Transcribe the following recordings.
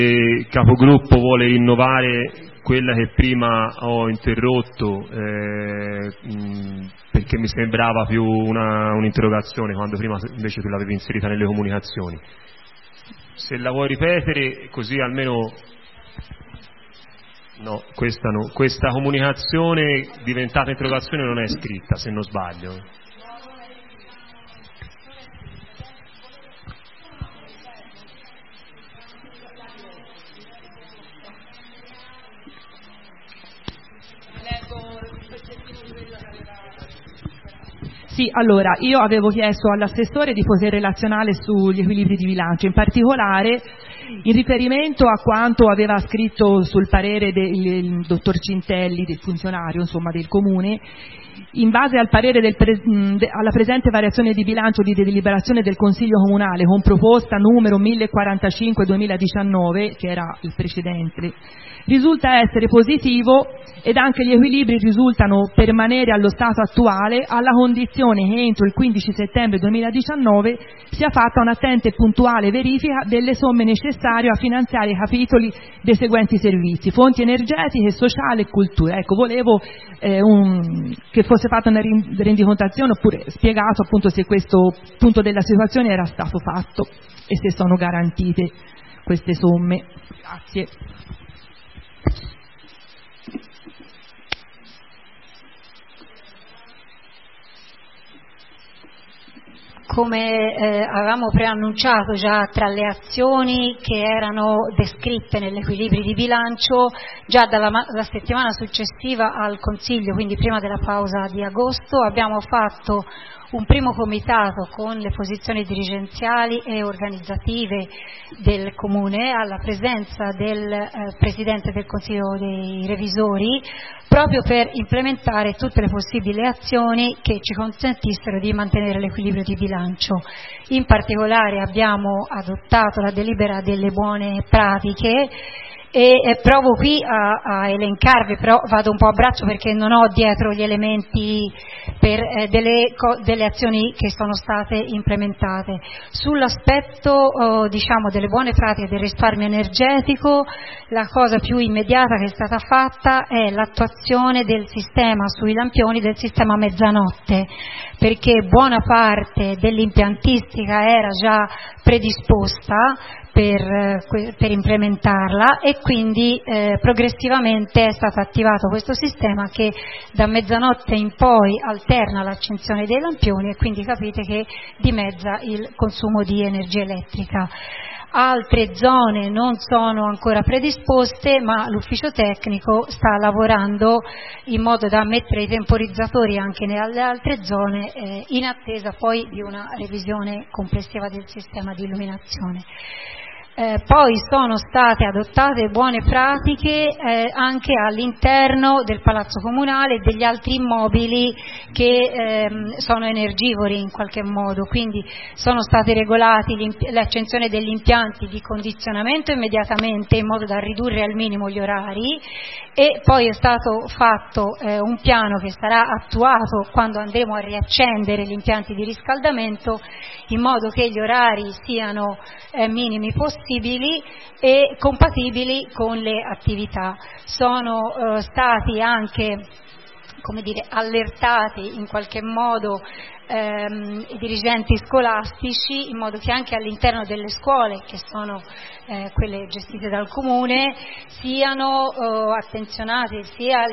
Il capogruppo vuole innovare quella che prima ho interrotto perché mi sembrava più un'interrogazione, quando prima invece tu l'avevi inserita nelle comunicazioni. Se la vuoi ripetere, così almeno... No, questa comunicazione diventata interrogazione non è scritta, se non sbaglio. Sì, allora, io avevo chiesto all'assessore di poter relazionare sugli equilibri di bilancio, in particolare in riferimento a quanto aveva scritto sul parere del dottor Cintelli, del funzionario, insomma, del Comune, in base al parere alla presente variazione di bilancio di deliberazione del Consiglio Comunale con proposta numero 1045/2019, che era il precedente, risulta essere positivo ed anche gli equilibri risultano permanere allo stato attuale, alla condizione che entro il 15 settembre 2019 sia fatta un'attenta e puntuale verifica delle somme necessarie a finanziare i capitoli dei seguenti servizi: fonti energetiche, sociale e cultura. Ecco, volevo che fosse fatta una rendicontazione oppure spiegato appunto se questo punto della situazione era stato fatto e se sono garantite queste somme. Grazie. Come avevamo preannunciato già tra le azioni che erano descritte nell'equilibrio di bilancio, già dalla settimana successiva al Consiglio, quindi prima della pausa di agosto, abbiamo fatto un primo comitato con le posizioni dirigenziali e organizzative del Comune, alla presenza del Presidente del Consiglio dei Revisori, proprio per implementare tutte le possibili azioni che ci consentissero di mantenere l'equilibrio di bilancio. In particolare abbiamo adottato la delibera delle buone pratiche e provo qui a elencarvi, però vado un po' a braccio perché non ho dietro gli elementi per delle azioni che sono state implementate. Sull'aspetto diciamo delle buone pratiche del risparmio energetico, la cosa più immediata che è stata fatta è l'attuazione del sistema sui lampioni del sistema mezzanotte, perché buona parte dell'impiantistica era già predisposta per implementarla e quindi progressivamente è stato attivato questo sistema che da mezzanotte in poi alterna l'accensione dei lampioni e quindi capite che dimezza il consumo di energia elettrica. Altre zone non sono ancora predisposte, ma l'ufficio tecnico sta lavorando in modo da mettere i temporizzatori anche nelle altre zone in attesa poi di una revisione complessiva del sistema di illuminazione. Poi sono state adottate buone pratiche anche all'interno del Palazzo Comunale e degli altri immobili che sono energivori in qualche modo, quindi sono stati regolati l'accensione degli impianti di condizionamento immediatamente in modo da ridurre al minimo gli orari e poi è stato fatto un piano che sarà attuato quando andremo a riaccendere gli impianti di riscaldamento in modo che gli orari siano minimi possibili e compatibili con le attività. Sono stati anche, come dire, allertati in qualche modo i dirigenti scolastici in modo che anche all'interno delle scuole, che sono quelle gestite dal Comune, siano attenzionati sia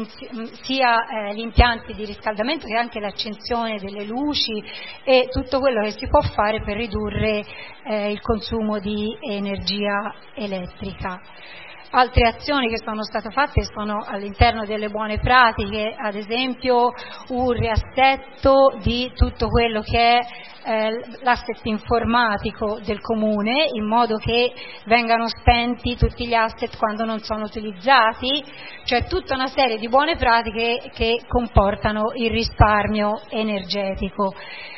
gli impianti di riscaldamento che anche l'accensione delle luci e tutto quello che si può fare per ridurre il consumo di energia elettrica. Altre azioni che sono state fatte sono all'interno delle buone pratiche, ad esempio un riassetto di tutto quello che è l'asset informatico del Comune, in modo che vengano spenti tutti gli asset quando non sono utilizzati, cioè tutta una serie di buone pratiche che comportano il risparmio energetico.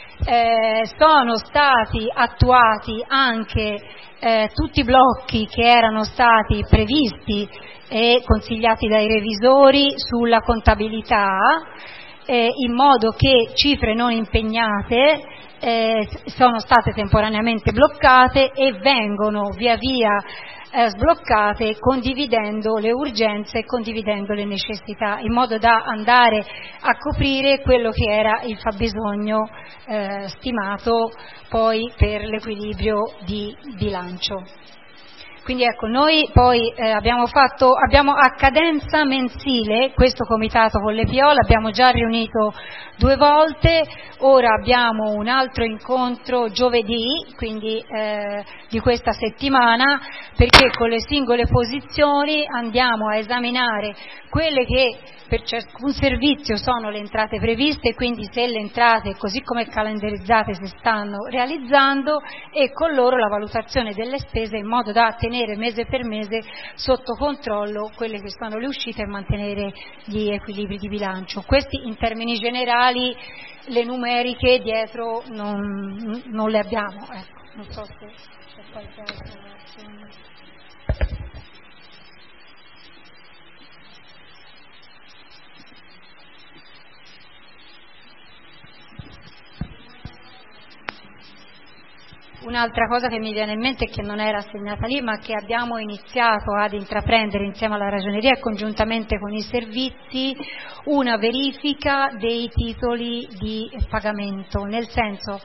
Sono stati attuati anche tutti i blocchi che erano stati previsti e consigliati dai revisori sulla contabilità, in modo che cifre non impegnate sono state temporaneamente bloccate e vengono via via sbloccate, condividendo le urgenze e condividendo le necessità, in modo da andare a coprire quello che era il fabbisogno stimato poi per l'equilibrio di bilancio. Quindi ecco, noi poi abbiamo a cadenza mensile questo comitato con l'EPO, l'abbiamo già riunito 2 volte, ora abbiamo un altro incontro giovedì, quindi di questa settimana, perché con le singole posizioni andiamo a esaminare quelle che per ciascun servizio sono le entrate previste, quindi se le entrate così come calendarizzate si stanno realizzando, e con loro la valutazione delle spese, in modo da tenere mese per mese sotto controllo quelle che sono le uscite e mantenere gli equilibri di bilancio. Questi in termini generali, le numeriche dietro non le abbiamo, ecco. Non so se c'è qualche altra reazione. Un'altra cosa che mi viene in mente, che non era assegnata lì, ma che abbiamo iniziato ad intraprendere insieme alla Ragioneria e congiuntamente con i servizi, una verifica dei titoli di pagamento, nel senso,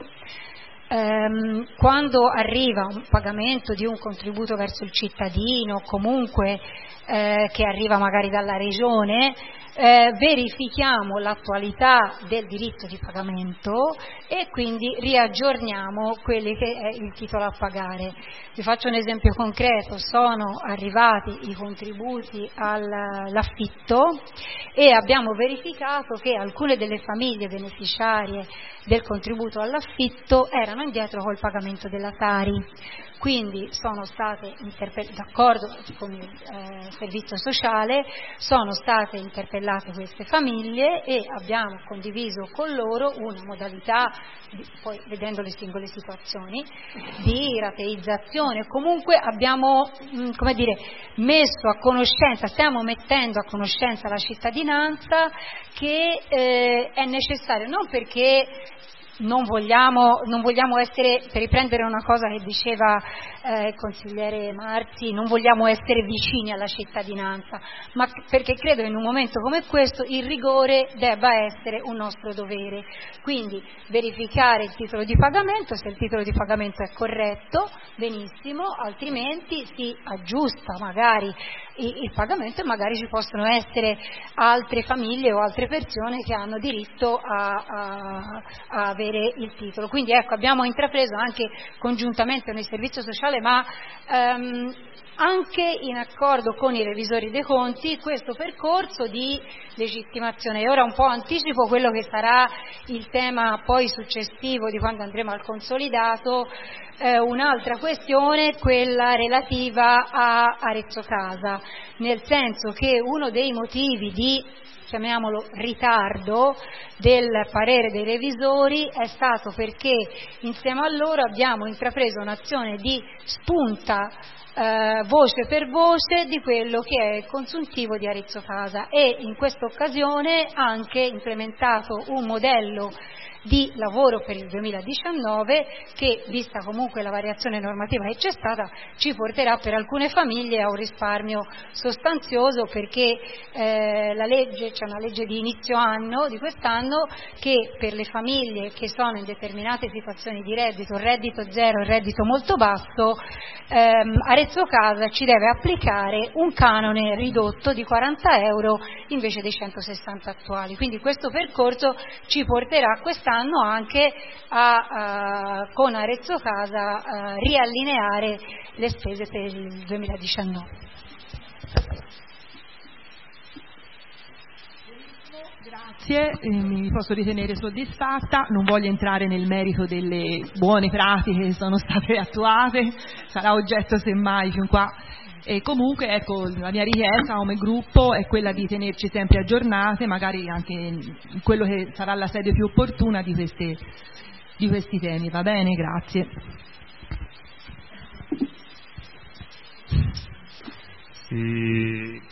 quando arriva un pagamento di un contributo verso il cittadino, comunque che arriva magari dalla regione, verifichiamo l'attualità del diritto di pagamento e quindi riaggiorniamo quelli che è il titolo a pagare. Vi faccio un esempio concreto: sono arrivati i contributi all'affitto e abbiamo verificato che alcune delle famiglie beneficiarie del contributo all'affitto erano indietro col pagamento della Tari. Quindi sono state d'accordo con il servizio sociale, sono state interpellate queste famiglie e abbiamo condiviso con loro una modalità, poi vedendo le singole situazioni, di rateizzazione. Comunque abbiamo messo a conoscenza, stiamo mettendo a conoscenza la cittadinanza che è necessario, non perché non vogliamo essere, per riprendere una cosa che diceva il consigliere Marzi, non vogliamo essere vicini alla cittadinanza, ma perché credo che in un momento come questo il rigore debba essere un nostro dovere. Quindi verificare il titolo di pagamento, se il titolo di pagamento è corretto, benissimo, altrimenti si aggiusta magari il pagamento e magari ci possono essere altre famiglie o altre persone che hanno diritto a avere il titolo. Quindi ecco, abbiamo intrapreso anche congiuntamente con il servizio sociale, ma anche in accordo con i revisori dei conti, questo percorso di legittimazione. E ora un po' anticipo quello che sarà il tema poi successivo di quando andremo al consolidato. Un'altra questione, quella relativa a Arezzo Casa, nel senso che uno dei motivi di, chiamiamolo, ritardo del parere dei revisori è stato perché insieme a loro abbiamo intrapreso un'azione di spunta voce per voce di quello che è il consuntivo di Arezzo Casa, e in questa occasione anche implementato un modello di lavoro per il 2019 che, vista comunque la variazione normativa che c'è stata, ci porterà per alcune famiglie a un risparmio sostanzioso, perché c'è una legge di inizio anno di quest'anno che per le famiglie che sono in determinate situazioni di reddito zero e reddito molto basso, Arezzo Casa ci deve applicare un canone ridotto di 40 euro invece dei 160 attuali. Quindi questo percorso ci porterà quest'anno anche con Arezzo Casa riallineare le spese per il 2019. Grazie, mi posso ritenere soddisfatta, non voglio entrare nel merito delle buone pratiche che sono state attuate, sarà oggetto semmai fin qua. E comunque ecco, la mia richiesta come gruppo è quella di tenerci sempre aggiornate, magari anche in quello che sarà la sede più opportuna di questi temi. Va bene, grazie. Sì.